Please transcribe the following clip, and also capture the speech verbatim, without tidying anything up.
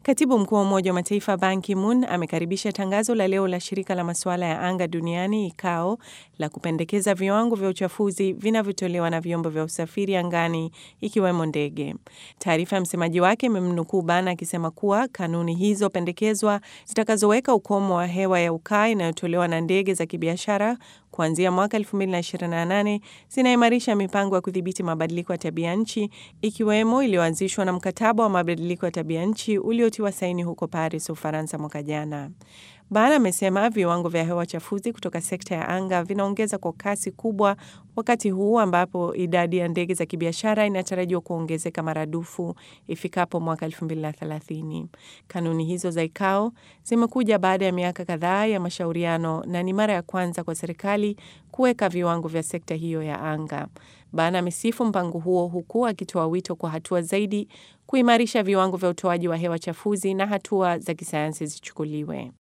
Katibu mkuu wa Umoja wa Mataifa Ban Ki-moon amekaribisha tangazo la leo la shirika la masuala ya anga duniani I C A O la kupendekeza viwango vya uchafuzi vinavyotolewa na vyombo vya usafiri angani ikiwemo ndege. Taarifa ya msemaji wake imemnukuu Ban akisema kuwa kanuni hizo pendekezwa zitakazoweka ukomo wa hewa ya ukaa inayotolewa na ndege za kibiashara kuanzia mwaka elfu mbili na ishirini na nane zinaimarisha mipango ya kudhibiti mabadiliko ya tabia nchi ikiwemo iliyoanzishwa na mkataba wa mabadiliko ya tabia nchi uliotiwa saini huko Paris, Ufaransa mwaka jana. Ban amesema viwango vya hewa chafuzi kutoka sekta ya anga vinaongeza kwa kasi kubwa wakati huu ambapo idadi ya ndege za kibiashara inatarajiwa kuongezeka maradufu ifikapo mwaka elfu mbili na thelathini. Kanuni hizo za I C A O zimekuja baada ya miaka kadhaa ya mashauriano na ni mara ya kwanza kwa serikali kuweka viwango vya sekta hiyo ya anga. Ban amesifu mpango huo huku akitoa wito kwa hatua zaidi kuimarisha viwango vya utoaji wa hewa chafuzi na hatua za kisayansi zichukuliwe.